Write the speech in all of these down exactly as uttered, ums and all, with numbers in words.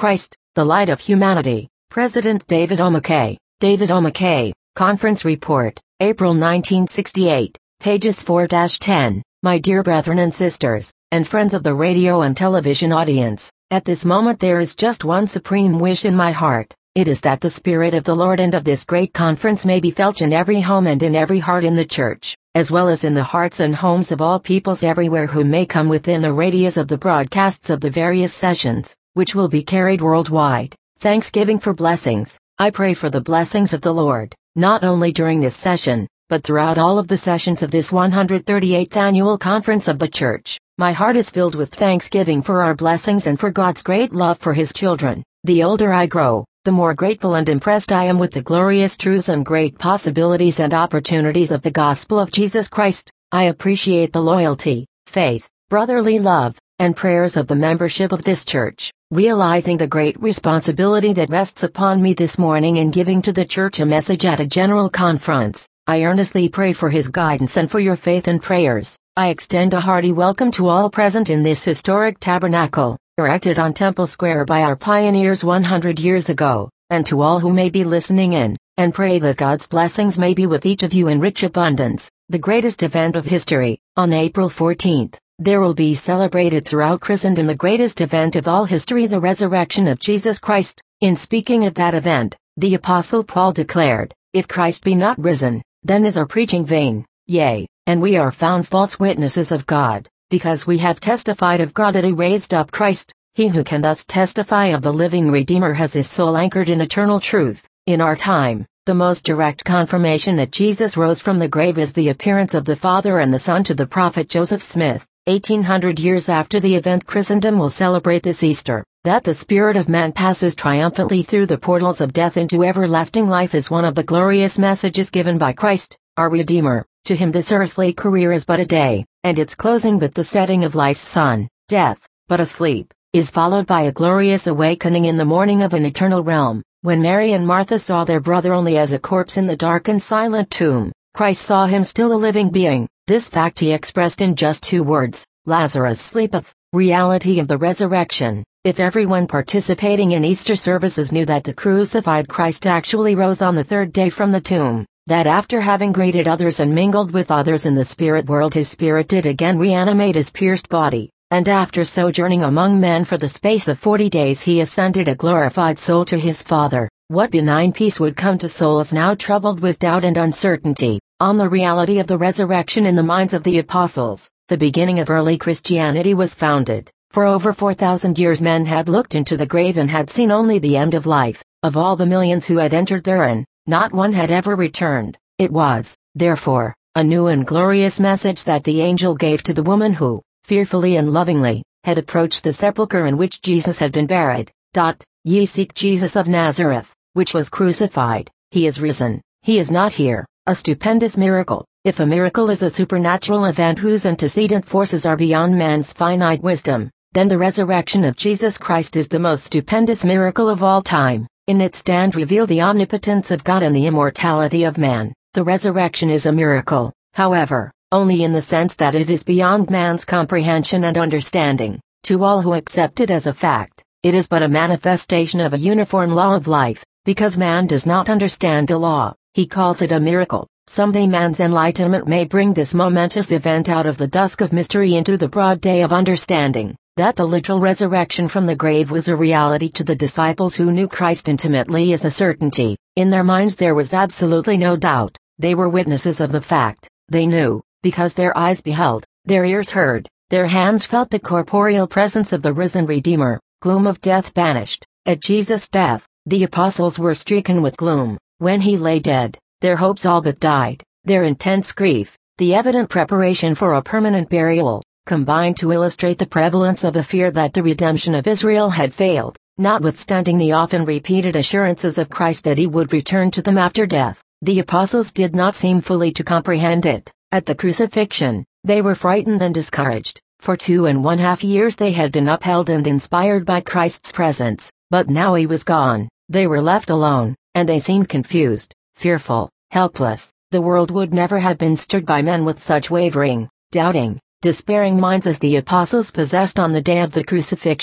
Christ, the light of humanity. President David O. McKay. David O. McKay, Conference Report, April nineteen sixty-eight, pages four to ten. My dear brethren and sisters, and friends of the radio and television audience, at this moment there is just one supreme wish in my heart. It is that the Spirit of the Lord and of this great conference may be felt in every home and in every heart in the church, as well as in the hearts and homes of all peoples everywhere who may come within the radius of the broadcasts of the various sessions, which will be carried worldwide. Thanksgiving for blessings. I pray for the blessings of the Lord, not only during this session, but throughout all of the sessions of this one hundred thirty-eighth Annual Conference of the Church. My heart is filled with thanksgiving for our blessings and for God's great love for His children. The older I grow, the more grateful and impressed I am with the glorious truths and great possibilities and opportunities of the gospel of Jesus Christ. I appreciate the loyalty, faith, brotherly love, and prayers of the membership of this church, realizing the great responsibility that rests upon me this morning in giving to the church a message at a general conference. I earnestly pray for His guidance and for your faith and prayers. I extend a hearty welcome to all present in this historic tabernacle, erected on Temple Square by our pioneers one hundred years ago, and to all who may be listening in, and pray that God's blessings may be with each of you in rich abundance. The greatest event of history, on April fourteenth, there will be celebrated throughout Christendom the greatest event of all history, the resurrection of Jesus Christ. In speaking of that event, the Apostle Paul declared, "If Christ be not risen, then is our preaching vain, yea, and we are found false witnesses of God, because we have testified of God that He raised up Christ." He who can thus testify of the living Redeemer has his soul anchored in eternal truth. In our time, the most direct confirmation that Jesus rose from the grave is the appearance of the Father and the Son to the prophet Joseph Smith. eighteen hundred years after the event Christendom will celebrate this Easter. That the spirit of man passes triumphantly through the portals of death into everlasting life is one of the glorious messages given by Christ, our Redeemer. To Him this earthly career is but a day, and its closing but the setting of life's sun. Death, but a sleep, is followed by a glorious awakening in the morning of an eternal realm. When Mary and Martha saw their brother only as a corpse in the dark and silent tomb, Christ saw him still a living being. This fact He expressed in just two words: Lazarus sleepeth. Reality of the resurrection. If everyone participating in Easter services knew that the crucified Christ actually rose on the third day from the tomb, that after having greeted others and mingled with others in the spirit world His spirit did again reanimate His pierced body, and after sojourning among men for the space of forty days He ascended a glorified soul to His Father, what benign peace would come to souls now troubled with doubt and uncertainty? On the reality of the resurrection in the minds of the apostles, the beginning of early Christianity was founded. For over four thousand years men had looked into the grave and had seen only the end of life. Of all the millions who had entered therein, not one had ever returned. It was, therefore, a new and glorious message that the angel gave to the woman who, fearfully and lovingly, had approached the sepulchre in which Jesus had been buried. Dot, Ye seek Jesus of Nazareth, which was crucified. He is risen. He is not here. A stupendous miracle. If a miracle is a supernatural event whose antecedent forces are beyond man's finite wisdom, then the resurrection of Jesus Christ is the most stupendous miracle of all time. In it stand revealed the omnipotence of God and the immortality of man. The resurrection is a miracle, however, only in the sense that it is beyond man's comprehension and understanding. To all who accept it as a fact, it is but a manifestation of a uniform law of life. Because man does not understand the law, he calls it a miracle. Someday man's enlightenment may bring this momentous event out of the dusk of mystery into the broad day of understanding. That the literal resurrection from the grave was a reality to the disciples who knew Christ intimately is a certainty. In their minds there was absolutely no doubt. They were witnesses of the fact. They knew, because their eyes beheld, their ears heard, their hands felt the corporeal presence of the risen Redeemer. Gloom of death banished. At Jesus' death, the apostles were stricken with gloom. When He lay dead, their hopes all but died. Their intense grief, the evident preparation for a permanent burial, combined to illustrate the prevalence of a fear that the redemption of Israel had failed, notwithstanding the often repeated assurances of Christ that He would return to them after death. The apostles did not seem fully to comprehend it. At the crucifixion, they were frightened and discouraged. For two and one half years they had been upheld and inspired by Christ's presence, but now He was gone. They were left alone, and they seemed confused, fearful, helpless. The world would never have been stirred by men with such wavering, doubting, despairing minds as the apostles possessed on the day of the crucifixion.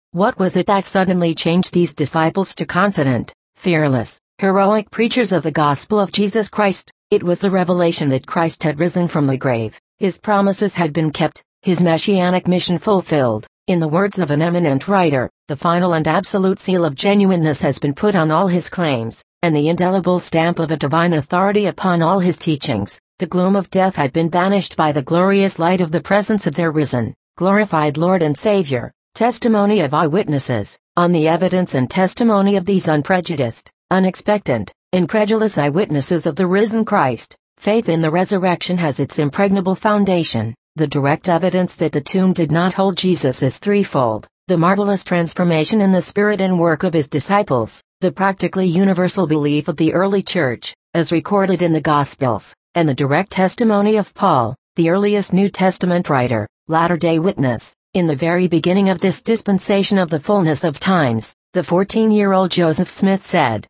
What was it that suddenly changed these disciples to confident, fearless, heroic preachers of the gospel of Jesus Christ? It was the revelation that Christ had risen from the grave, his promises had been kept, his messianic mission fulfilled. In the words of an eminent writer, the final and absolute seal of genuineness has been put on all his claims, and the indelible stamp of a divine authority upon all his teachings. The gloom of death had been banished by the glorious light of the presence of their risen, glorified Lord and Savior. Testimony of eyewitnesses. On the evidence and testimony of these unprejudiced, unexpectant, incredulous eyewitnesses of the risen Christ, faith in the resurrection has its impregnable foundation. The direct evidence that the tomb did not hold Jesus is threefold: the marvelous transformation in the spirit and work of his disciples, the practically universal belief of the early church, as recorded in the Gospels, and the direct testimony of Paul, the earliest New Testament writer, latter-day witness. In the very beginning of this dispensation of the fullness of times, the fourteen-year-old Joseph Smith said,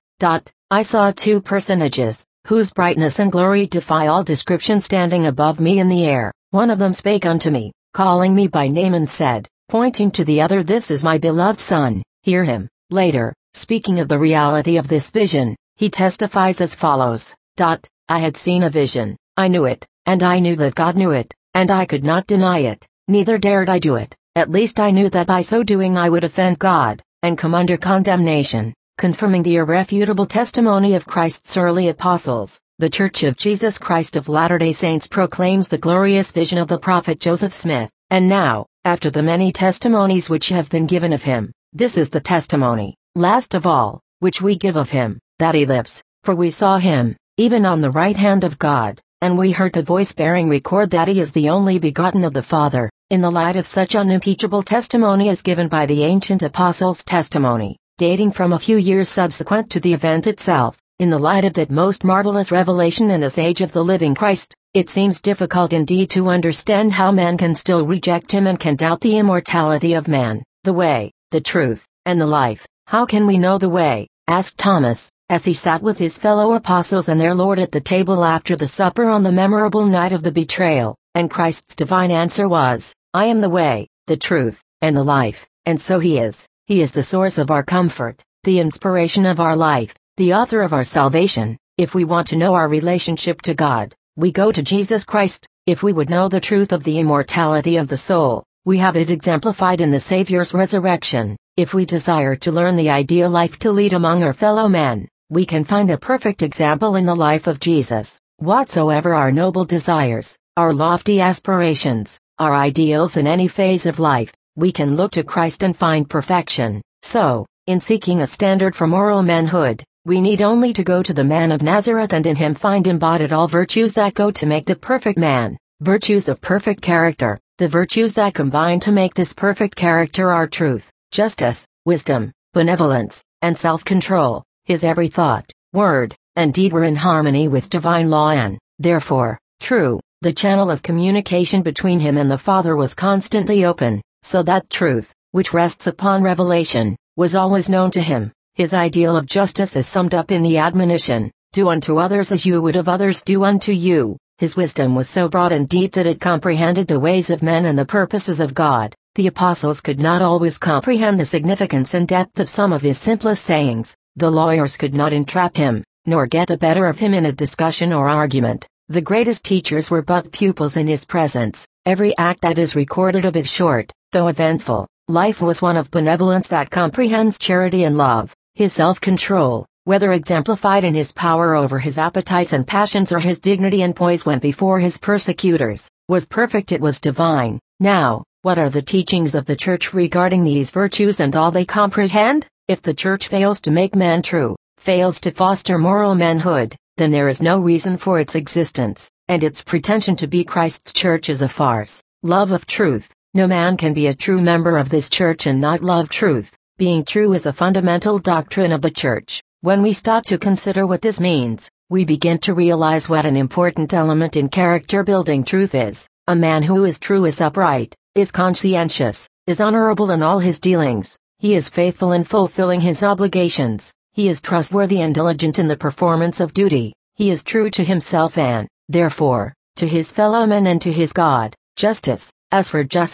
I saw two personages, whose brightness and glory defy all description, standing above me in the air. One of them spake unto me, calling me by name, and said, pointing to the other, This is my beloved Son, hear him. Later, speaking of the reality of this vision, he testifies as follows, I had seen a vision, I knew it, and I knew that God knew it, and I could not deny it. Neither dared I do it. At least I knew that by so doing I would offend God, and come under condemnation. Confirming the irrefutable testimony of Christ's early apostles, the Church of Jesus Christ of Latter-day Saints proclaims the glorious vision of the prophet Joseph Smith. And now, after the many testimonies which have been given of him, this is the testimony, last of all, which we give of him, that he lives. For we saw him, even on the right hand of God, and we heard the voice bearing record that he is the only begotten of the Father. In the light of such unimpeachable testimony as given by the ancient apostles' testimony, dating from a few years subsequent to the event itself, in the light of that most marvelous revelation in this age of the living Christ, it seems difficult indeed to understand how man can still reject him and can doubt the immortality of man, the way, the truth, and the life. How can we know the way? Asked Thomas, as he sat with his fellow apostles and their Lord at the table after the supper on the memorable night of the betrayal, and Christ's divine answer was, I am the way, the truth, and the life. And so he is. He is the source of our comfort, the inspiration of our life, the author of our salvation. If we want to know our relationship to God, we go to Jesus Christ. If we would know the truth of the immortality of the soul, we have it exemplified in the Savior's resurrection. If we desire to learn the ideal life to lead among our fellow men, we can find a perfect example in the life of Jesus. Whatsoever our noble desires, our lofty aspirations, our ideals in any phase of life, we can look to Christ and find perfection. So, in seeking a standard for moral manhood, we need only to go to the man of Nazareth and in him find embodied all virtues that go to make the perfect man, virtues of perfect character. The virtues that combine to make this perfect character are truth, justice, wisdom, benevolence, and self-control. His every thought, word, and deed were in harmony with divine law and, therefore, true. The channel of communication between him and the Father was constantly open, so that truth, which rests upon revelation, was always known to him. His ideal of justice is summed up in the admonition, do unto others as you would have others do unto you. His wisdom was so broad and deep that it comprehended the ways of men and the purposes of God. The apostles could not always comprehend the significance and depth of some of his simplest sayings. The lawyers could not entrap him, nor get the better of him in a discussion or argument. The greatest teachers were but pupils in his presence. Every act that is recorded of his short, though eventful, life was one of benevolence that comprehends charity and love. His self-control, whether exemplified in his power over his appetites and passions or his dignity and poise when before his persecutors, was perfect. It was divine. Now, what are the teachings of the Church regarding these virtues and all they comprehend? If the Church fails to make man true, fails to foster moral manhood, then there is no reason for its existence, and its pretension to be Christ's Church is a farce. Love of truth. No man can be a true member of this Church and not love truth. Being true is a fundamental doctrine of the Church. When we stop to consider what this means, we begin to realize what an important element in character building truth is. A man who is true is upright, is conscientious, is honorable in all his dealings. He is faithful in fulfilling his obligations. He is trustworthy and diligent in the performance of duty. He is true to himself and, therefore, to his fellow men and to his God. Justice. As for justice,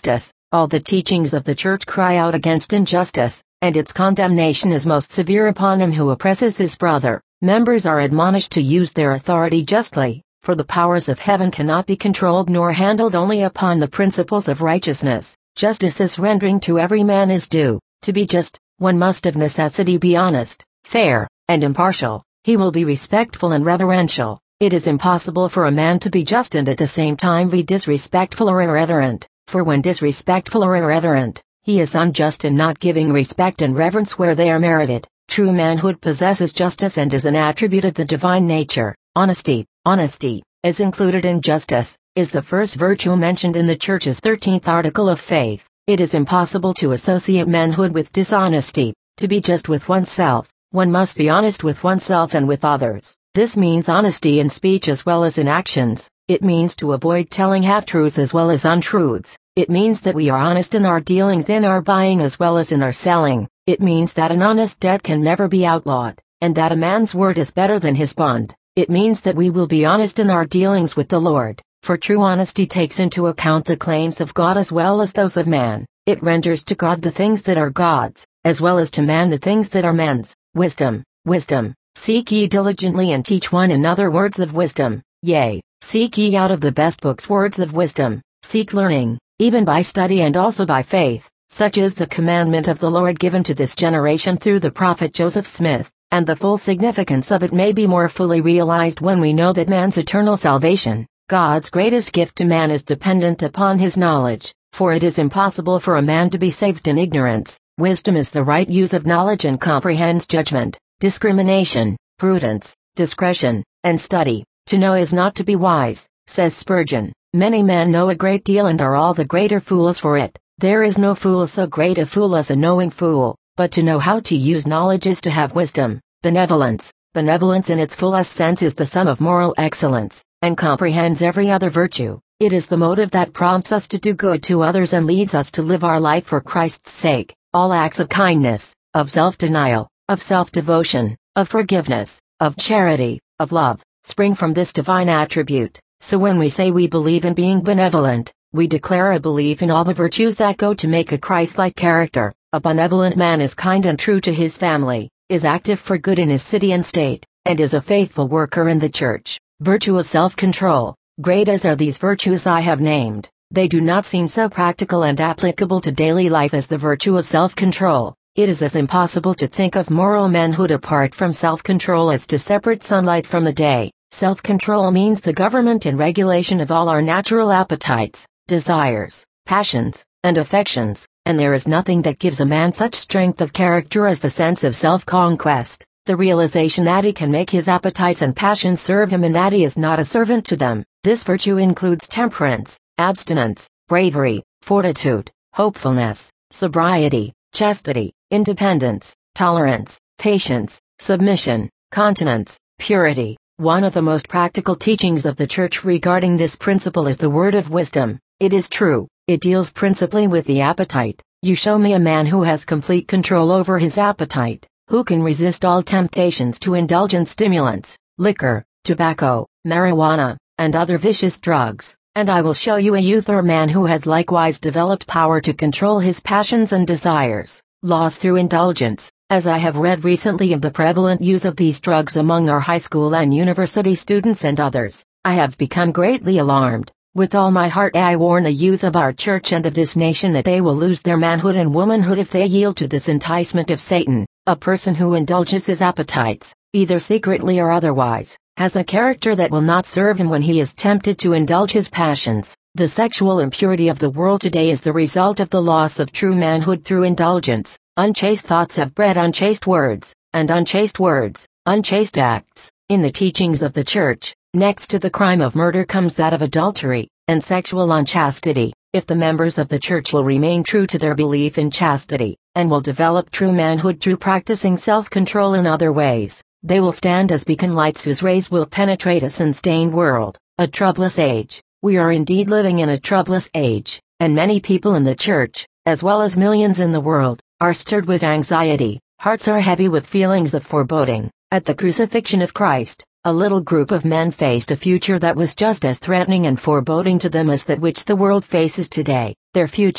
All the teachings of the Church cry out against injustice, and its condemnation is most severe upon him who oppresses his brother. Members are admonished to use their authority justly, for the powers of heaven cannot be controlled nor handled only upon the principles of righteousness. Justice is rendering to every man his due. To be just, one must of necessity be honest, fair, and impartial. He will be respectful and reverential. It is impossible for a man to be just and at the same time be disrespectful or irreverent, for when disrespectful or irreverent, he is unjust in not giving respect and reverence where they are merited. True manhood possesses justice and is an attribute of the divine nature. Honesty, honesty, as included in justice, is the first virtue mentioned in the Church's thirteenth article of faith. It is impossible to associate manhood with dishonesty. To be just with oneself, one must be honest with oneself and with others. This means honesty in speech as well as in actions. It means to avoid telling half-truths as well as untruths. It means that we are honest in our dealings, in our buying as well as in our selling. It means that an honest debt can never be outlawed, and that a man's word is better than his bond. It means that we will be honest in our dealings with the Lord, for true honesty takes into account the claims of God as well as those of man. It renders to God the things that are God's, as well as to man the things that are men's. Wisdom, wisdom, seek ye diligently and teach one another words of wisdom, yea, seek ye out of the best books words of wisdom. Seek learning, even by study and also by faith. Such is the commandment of the Lord given to this generation through the prophet Joseph Smith, and the full significance of it may be more fully realized when we know that man's eternal salvation, God's greatest gift to man, is dependent upon his knowledge, for it is impossible for a man to be saved in ignorance. Wisdom is the right use of knowledge and comprehends judgment, discrimination, prudence, discretion, and study. To know is not to be wise, says Spurgeon. Many men know a great deal and are all the greater fools for it. There is no fool so great a fool as a knowing fool, but to know how to use knowledge is to have wisdom. Benevolence. Benevolence in its fullest sense is the sum of moral excellence, and comprehends every other virtue. It is the motive that prompts us to do good to others and leads us to live our life for Christ's sake. All acts of kindness, of self-denial, of self-devotion, of forgiveness, of charity, of love, spring from this divine attribute. So when we say we believe in being benevolent, we declare a belief in all the virtues that go to make a Christ-like character. A benevolent man is kind and true to his family, is active for good in his city and state, and is a faithful worker in the church. Virtue of self-control. Great as are these virtues I have named, they do not seem so practical and applicable to daily life as the virtue of self-control. It is as impossible to think of moral manhood apart from self-control as to separate sunlight from the day. Self-control means the government and regulation of all our natural appetites, desires, passions, and affections, and there is nothing that gives a man such strength of character as the sense of self-conquest, the realization that he can make his appetites and passions serve him and that he is not a servant to them. This virtue includes temperance, abstinence, bravery, fortitude, hopefulness, sobriety, chastity, independence, tolerance, patience, submission, continence, purity. One of the most practical teachings of the Church regarding this principle is the word of wisdom. It is true, it deals principally with the appetite. You show me a man who has complete control over his appetite, who can resist all temptations to indulgent stimulants, liquor, tobacco, marijuana, and other vicious drugs, and I will show you a youth or man who has likewise developed power to control his passions and desires, lost through indulgence. As I have read recently of the prevalent use of these drugs among our high school and university students and others, I have become greatly alarmed. With all my heart I warn the youth of our church and of this nation that they will lose their manhood and womanhood if they yield to this enticement of Satan. A person who indulges his appetites, either secretly or otherwise, has a character that will not serve him when he is tempted to indulge his passions. The sexual impurity of the world today is the result of the loss of true manhood through indulgence. Unchaste thoughts have bred unchaste words, and unchaste words, unchaste acts. In the teachings of the Church, next to the crime of murder comes that of adultery, and sexual unchastity. If the members of the Church will remain true to their belief in chastity, and will develop true manhood through practicing self-control in other ways, they will stand as beacon lights whose rays will penetrate a sin-stained world. A troublous age. We are indeed living in a troublous age, and many people in the Church, as well as millions in the world, are stirred with anxiety. Hearts are heavy with feelings of foreboding. At the crucifixion of Christ, a little group of men faced a future that was just as threatening and foreboding to them as that which the world faces today. Their future,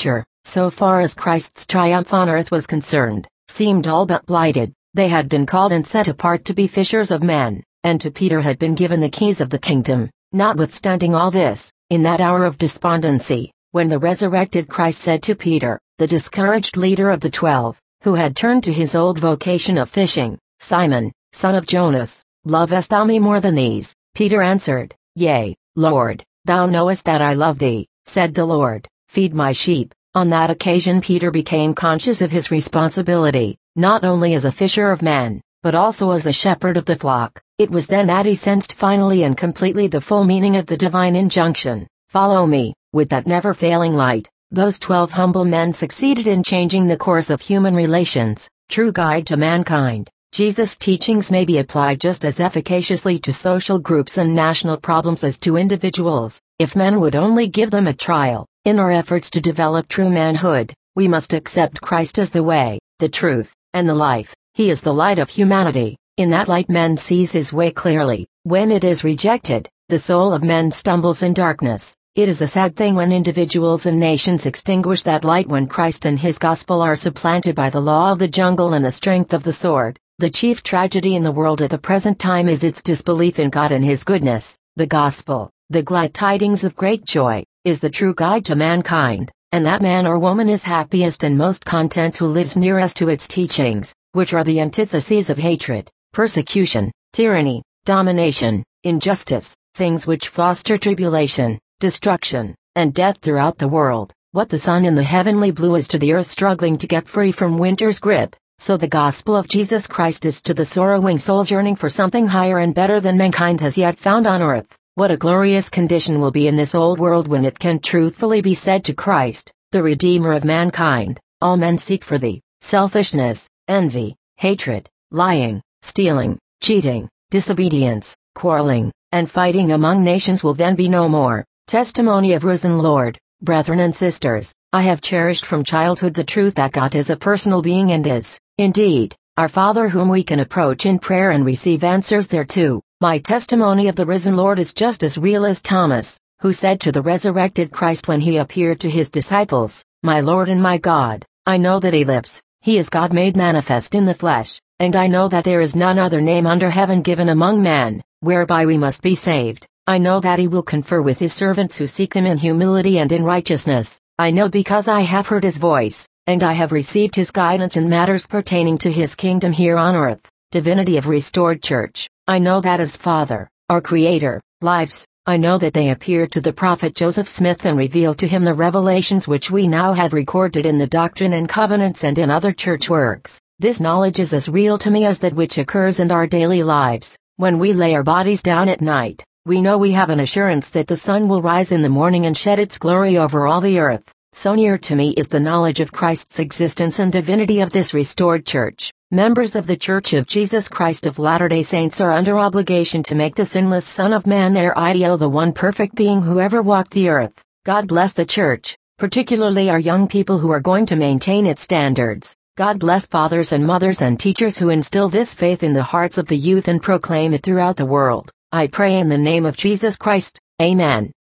so far as Christ's triumph on earth was concerned, seemed all but blighted. They had been called and set apart to be fishers of men, and to Peter had been given the keys of the kingdom. Notwithstanding all this, in that hour of despondency, when the resurrected Christ said to Peter, the discouraged leader of the twelve, who had turned to his old vocation of fishing, "Simon, son of Jonas, lovest thou me more than these?" Peter answered, "Yea, Lord, thou knowest that I love thee." Said the Lord, "Feed my sheep." On that occasion Peter became conscious of his responsibility, not only as a fisher of men, but also as a shepherd of the flock. It was then that he sensed finally and completely the full meaning of the divine injunction, "Follow me." With that never-failing light, those twelve humble men succeeded in changing the course of human relations, true guide to mankind. Jesus' teachings may be applied just as efficaciously to social groups and national problems as to individuals, if men would only give them a trial. In our efforts to develop true manhood, we must accept Christ as the way, the truth, and the life. He is the light of humanity. In that light man sees his way clearly. When it is rejected, the soul of men stumbles in darkness. It is a sad thing when individuals and nations extinguish that light when Christ and his gospel are supplanted by the law of the jungle and the strength of the sword. The chief tragedy in the world at the present time is its disbelief in God and his goodness. The gospel, the glad tidings of great joy, is the true guide to mankind, and that man or woman is happiest and most content who lives nearest to its teachings, which are the antitheses of hatred, persecution, tyranny, domination, injustice, things which foster tribulation, destruction, and death throughout the world. What the sun in the heavenly blue is to the earth struggling to get free from winter's grip, so the gospel of Jesus Christ is to the sorrowing souls yearning for something higher and better than mankind has yet found on earth. What a glorious condition will be in this old world when it can truthfully be said to Christ, the Redeemer of mankind, "All men seek for thee." Selfishness, envy, hatred, lying, stealing, cheating, disobedience, quarreling, and fighting among nations will then be no more. Testimony of Risen Lord. Brethren and sisters, I have cherished from childhood the truth that God is a personal being and is, indeed, our Father whom we can approach in prayer and receive answers thereto. My testimony of the risen Lord is just as real as Thomas, who said to the resurrected Christ when he appeared to his disciples, "My Lord and my God." I know that he lives. He is God made manifest in the flesh, and I know that there is none other name under heaven given among men, whereby we must be saved. I know that he will confer with his servants who seek him in humility and in righteousness. I know because I have heard his voice, and I have received his guidance in matters pertaining to his kingdom here on earth. Divinity of Restored Church. I know that as Father, our Creator, lives, I know that they appeared to the prophet Joseph Smith and revealed to him the revelations which we now have recorded in the Doctrine and Covenants and in other church works. This knowledge is as real to me as that which occurs in our daily lives. When we lay our bodies down at night, we know we have an assurance that the sun will rise in the morning and shed its glory over all the earth. So near to me is the knowledge of Christ's existence and divinity of this restored church. Members of the Church of Jesus Christ of Latter-day Saints are under obligation to make the sinless Son of Man their ideal, the one perfect being who ever walked the earth. God bless the Church, particularly our young people who are going to maintain its standards. God bless fathers and mothers and teachers who instill this faith in the hearts of the youth and proclaim it throughout the world. I pray in the name of Jesus Christ. Amen.